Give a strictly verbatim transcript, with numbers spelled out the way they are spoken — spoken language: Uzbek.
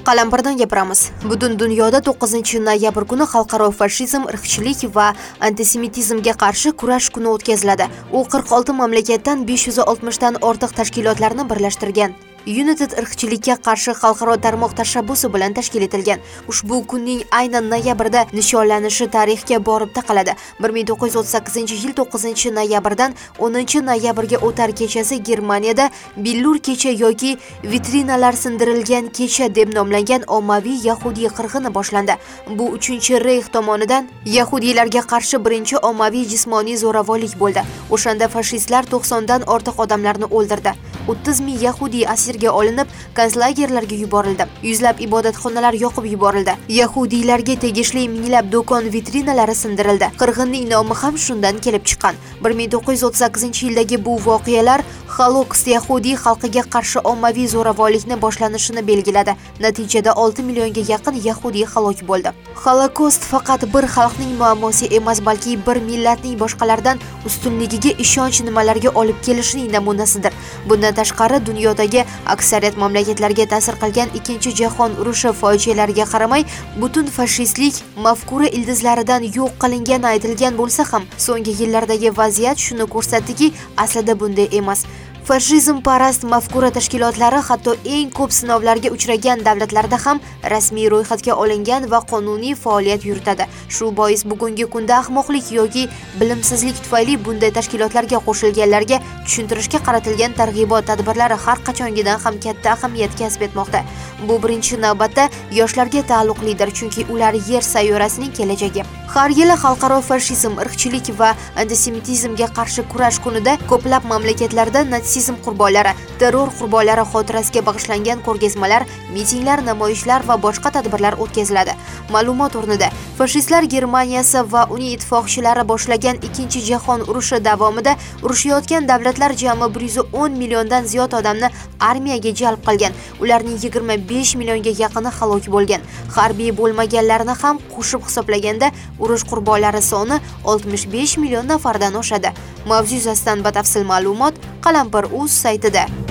Qalampirdan gapiramiz. Butun dunyoda to'qqizinchi noyabr kuni xalqaro fashizm, irqchilik va antisemitizmga qarshi kurash kuni o'tkaziladi. U qirq olti mamlakatdan besh yuz oltmish dan ortiq tashkilotlarni birlashtirgan. United irqchilikka qarshi xalqaro tarmoq tashabbusi bilan tashkil etilgan. Ushbu kunning aynan noyabrda nishonlanishi tarixga borib taqaladi. bir ming to'qqiz yuz o'ttiz sakkizinchi yil to'qqizinchi noyabrdan o'ninchi noyabrga o'tar kechasi Germaniyada billur kecha yoki vitrinalar sindirilgan kecha deb nomlangan ommaviy yahudiy qirg'ini boshlandi. Bu uchinchi Reyx tomonidan yahudiylarga qarshi birinchi ommaviy jismoniy zo'ravonlik bo'ldi. O'shanda fashistlar to'qsondan ortiq odamlarni o'ldirdi. o'ttiz ming yahudiy asirga olinib, konslagerlarga yuborildi. Yuzlab ibodatxonalar yoqib yuborildi. Yahudiylarga tegishli minglab do'kon vitrinalari sindirildi. Qirg'inning nomi ham shundan kelib chiqqan. bir ming to'qqiz yuz o'ttiz sakkizinchi yildagi bu voqealar Holocaust yahudiy xalqiga qarshi ommaviy zo'ravonlikni boshlanishini belgiladi. Natijada olti millionga yaqin yahudiy halok bo'ldi. Holocaust faqat bir xalqning muammosi emas, balki bir millatning boshqalardan ustunligiga ishonch nimalarga olib kelishining namunasidir. Bundan tashqari dunyodagi aksariyat mamlakatlarga ta'sir qilgan Ikkinchi jahon urushi fojialariga qaramay, butun fashistlik mafkura ildizlaridan yo'q qilingani aytilgan bo'lsa ham, so'nggi yillardagi vaziyat shuni ko'rsatdiki, aslida bunday emas. Fashizm parast mafkura tashkilotlari hatto eng ko'p sinovlarga uchragan davlatlarda ham rasmiy ro'yxatga olingan va qonuniy faoliyat yuritadi. Shu bois bugungi kunda ahmoqlik yoki bilimsizlik tufayli bunday tashkilotlarga qo'shilganlarga tushuntirishga qaratilgan targ'ibot tadbirlari har qachongidan ham katta ahamiyat kasb etmoqda. Bu birinchi navbatda yoshlarga taalluqlidir, chunki ular yer sayyorasining kelajagi. Har yili xalqaro fashizm, irqchilik va antisemitizmga qarshi kurash kunida ko'plab mamlakatlarda natsizm qurbonlari, terror qurbonlari xotirasiga bag'ishlangan ko'rgazmalar, mitinglar, namoyishlar va boshqa tadbirlar o'tkaziladi. Ma'lumot o'rnida, fashistlar Germaniyasi va uning ittifoqchilari boshlagan Ikkinchi jahon urushi davomida urushayotgan davlatlar jami bir yuz o'n milliondan ziyod odamni armiyaga jalb qilgan. Ularning yigirma besh millionga yaqini halok bo'lgan. Harbiy bo'lmaganlarni ham qo'shib hisoblaganda urush qurbonlari soni oltmish besh million nafardan oshadi. Mavzu yuzasidan batafsil ma'lumot Qalampir.uz saytida.